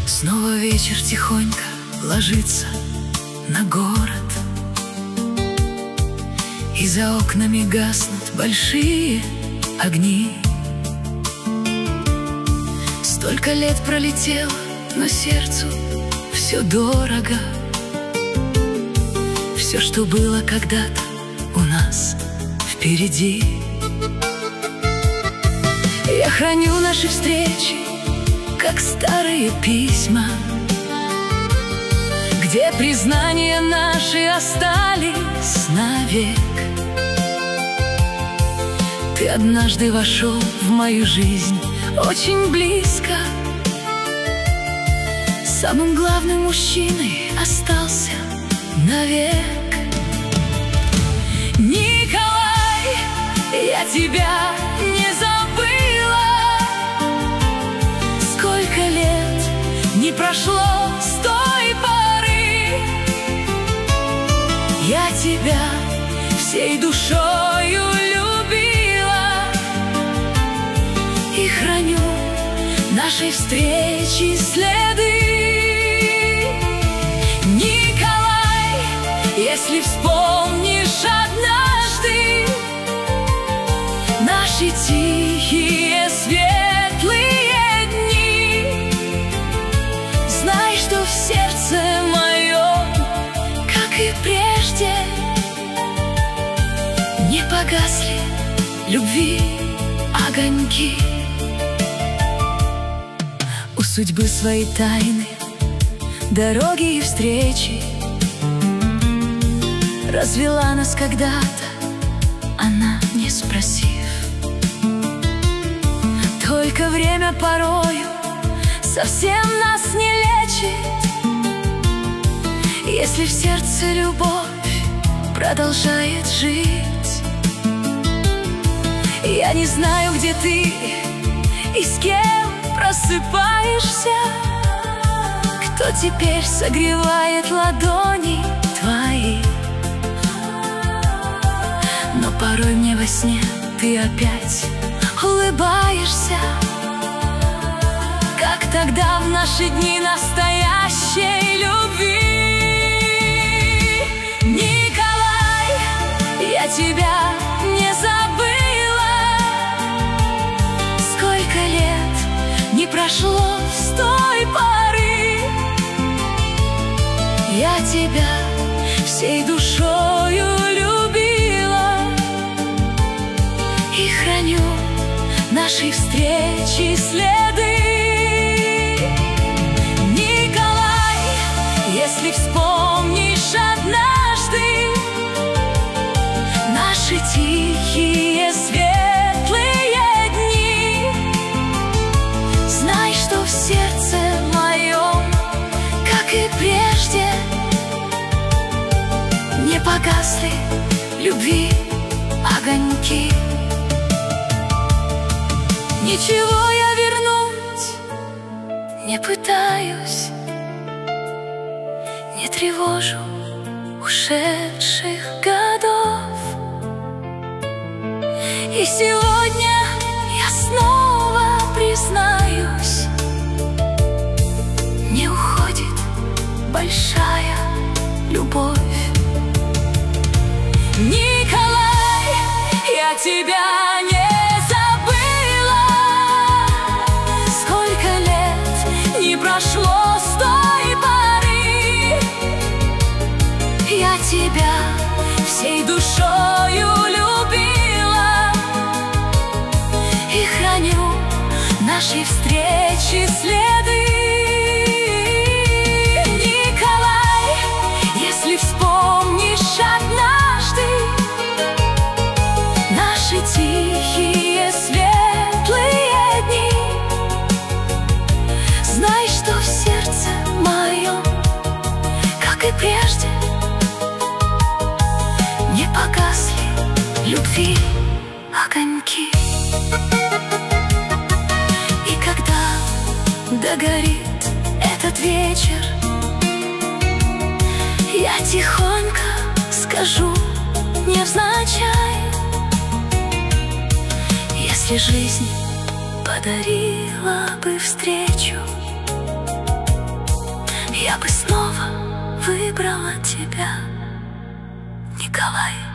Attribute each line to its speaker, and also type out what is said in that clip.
Speaker 1: Снова вечер тихонько ложится на город, и за окнами гаснут большие огни. Столько лет пролетело, но сердцу все дорого. Все, что было когда-то у нас впереди. Я храню наши встречи, как старые письма, где признания наши остались навек. Ты однажды вошел в мою жизнь очень близко. Самым главным мужчиной остался навек. Николай, я тебя не забыла. Сколько лет не прошло с той поры. Я тебя всей душою любила и храню нашей встречи следы. Николай, если вспомнишь однажды наши тихие светлые дни, знай, что в сердце моем, как и прежде, не погасли любви огоньки. У судьбы свои тайны, дороги и встречи. Развела нас когда-то она, не спросив. Только время порою совсем нас не лечит, если в сердце любовь продолжает жить. Я не знаю, где ты и с кем просыпаешься, кто теперь согревает ладони твои. Но порой мне во сне ты опять улыбаешься, как тогда в наши дни настоящей любви. Николай, я тебя не забыла. Сколько лет не прошло с той поры. Я тебя всей душою любила и храню нашей встречи следы. Николай, если вспомнишь однажды наши тихие светлые дни, знай, что в сердце моем, как и прежде, не погасли любви огоньки. Ничего я вернуть не пытаюсь, не тревожу ушедших годов. И сегодня я снова признаюсь, не уходит большая любовь. Николай, я тебя не прошло с той поры. Я тебя всей душою любила и храню нашей встречи следы. Николай, если вспомнишь однажды наши тихие светлые дни, знай, что в сердце моем, как и прежде, не погасли любви огоньки. И когда догорит этот вечер, я тихонько скажу невзначай: если жизнь подарила бы встречу, я бы снова выбрала тебя, Николай.